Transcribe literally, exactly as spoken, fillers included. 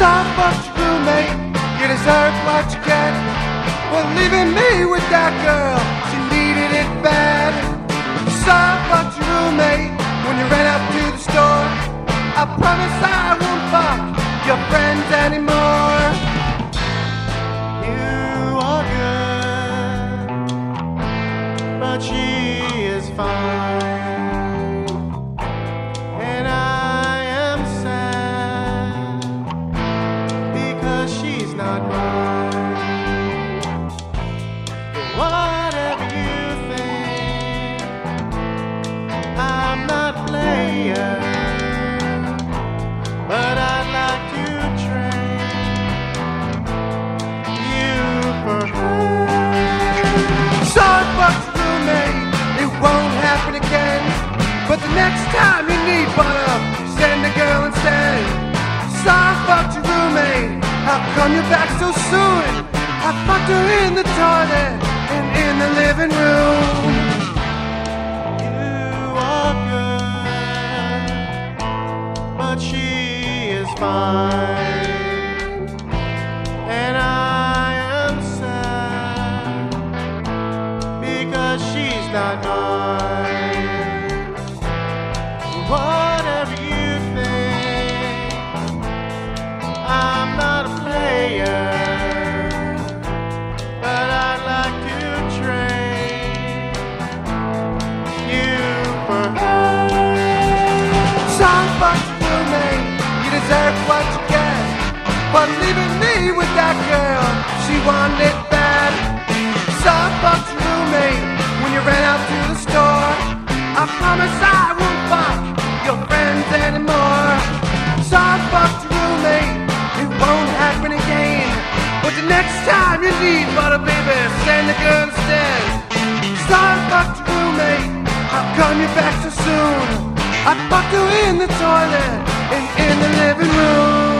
Sorry about your roommate, you deserve what you get. Well, leaving me with that girl, she needed it bad. Sorry about your roommate, when you ran out to the store. I promise I won't fuck your friends anymore. You are good, but she is fine. And I am sad because she's not mine. Whatever you think, I'm not a player, but I'd like to trade you for her. Sorry about your roommate, it won't happen again. But the next time you need butter, send a girl instead. Sorry about your roommate, how come you're back so soon? I fucked her in the toilet and in the living room. You are good, but she is fine. And I am sad because she's not mine. Whatever you think, I'm not a player, but I'd like to trade you for her. Sorry about your roommate, you deserve what you get. But leaving me with that girl, she wanted it bad. Sorry about your roommate, when you ran out to the store. I promise I won't fuck your friends anymore. Sorry about your roommate, it won't happen again. But the next time you need butter, baby, send a girl instead. Sorry about your roommate, how come you're back so soon? I fucked her in the toilet and in the living room.